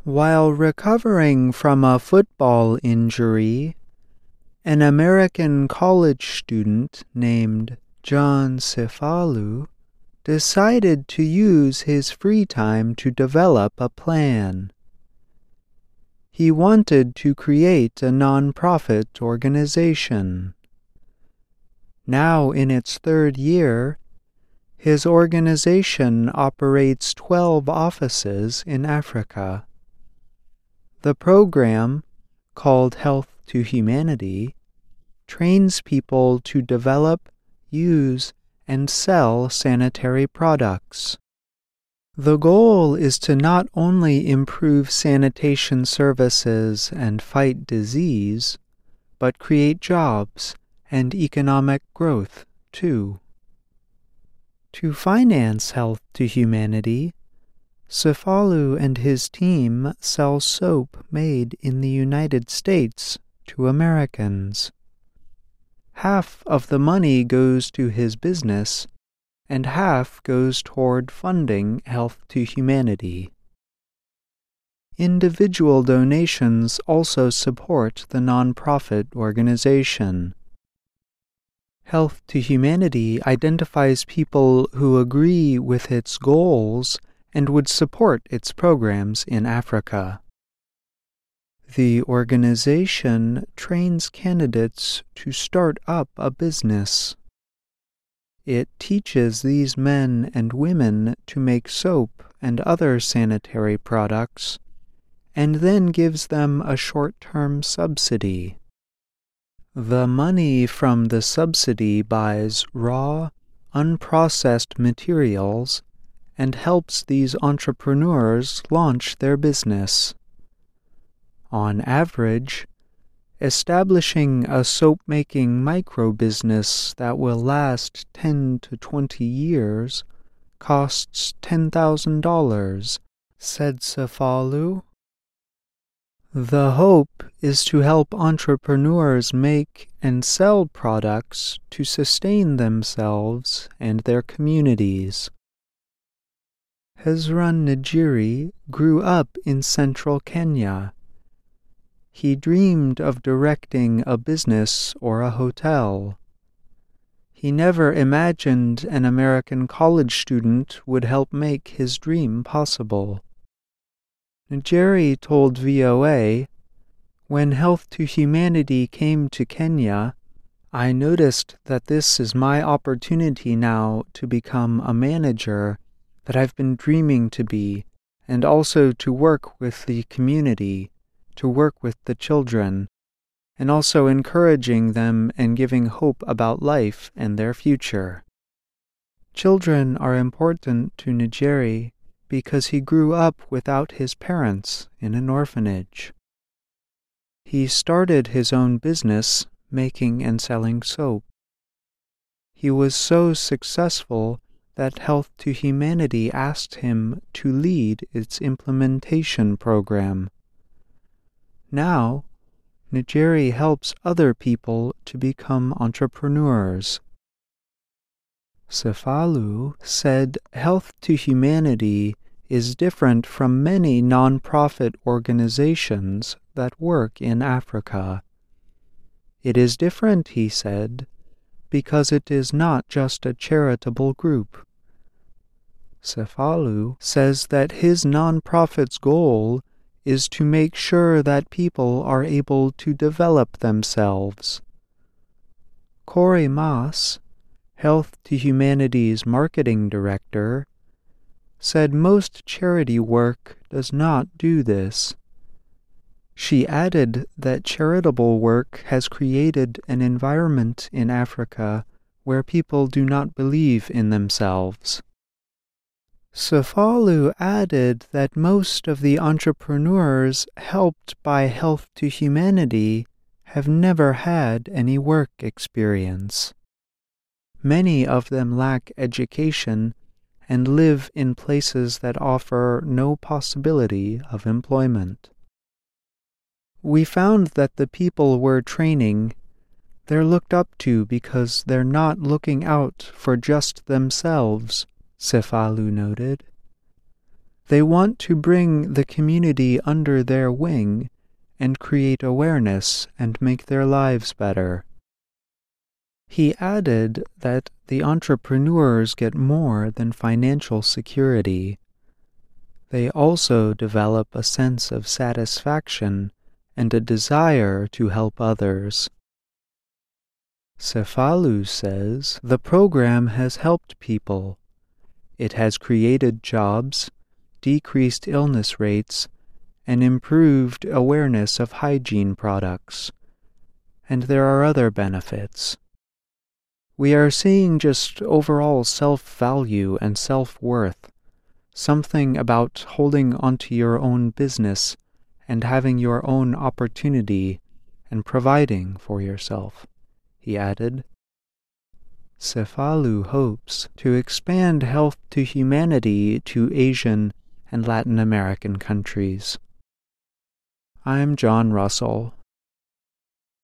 While recovering from a football injury, an American college student named John Cefalu decided to use his free time to develop a plan. He wanted to create a non-profit organization. Now in its third year, his organization operates 12 offices in Africa. The program, called Health to Humanity, trains people to develop, use, and sell sanitary products. The goal is to not only improve sanitation services and fight disease, but create jobs and economic growth, too. To finance Health to Humanity, Cefalu and his team sell soap made in the United States to Americans. Half of the money goes to his business, and half goes toward funding Health to Humanity. Individual donations also support the nonprofit organization. Health to Humanity identifies people who agree with its goals and would support its programs in Africa. The organization trains candidates to start up a business. It teaches these men and women to make soap and other sanitary products, and then gives them a short-term subsidy. The money from the subsidy buys raw, unprocessed materials and helps these entrepreneurs launch their business. On average, establishing a soap-making micro-business that will last 10 to 20 years costs $10,000, said Cefalu. The hope is to help entrepreneurs make and sell products to sustain themselves and their communities. Hezron Njeri grew up in central Kenya. He dreamed of directing a business or a hotel. He never imagined an American college student would help make his dream possible. Njeri told VOA, "When Health to Humanity came to Kenya, I noticed that this is my opportunity now to become a manager that I've been dreaming to be, and also to work with the community, to work with the children, and also encouraging them and giving hope about life and their future." Children are important to Njeri because he grew up without his parents in an orphanage. He started his own business making and selling soap. He was so successful that Health to Humanity asked him to lead its implementation program. Now, Njeri helps other people to become entrepreneurs. Cefalu said Health to Humanity is different from many non-profit organizations that work in Africa. It is different, he said, because it is not just a charitable group. Cefalu says that his non-profit's goal is to make sure that people are able to develop themselves. Corey Maas, Health to Humanity's marketing director, said most charity work does not do this. She added that charitable work has created an environment in Africa where people do not believe in themselves. Cefalu added that most of the entrepreneurs helped by Health to Humanity have never had any work experience. Many of them lack education and live in places that offer no possibility of employment. We found that the people we're training, they're looked up to because they're not looking out for just themselves, Cefalu noted. They want to bring the community under their wing and create awareness and make their lives better. He added that the entrepreneurs get more than financial security. They also develop a sense of satisfaction and a desire to help others. Cefalu says the program has helped people. It has created jobs, decreased illness rates, and improved awareness of hygiene products. And there are other benefits. We are seeing just overall self-value and self-worth, something about holding onto your own business and having your own opportunity and providing for yourself, he added. Cefalu hopes to expand health to humanity to Asian and Latin American countries. I'm John Russell.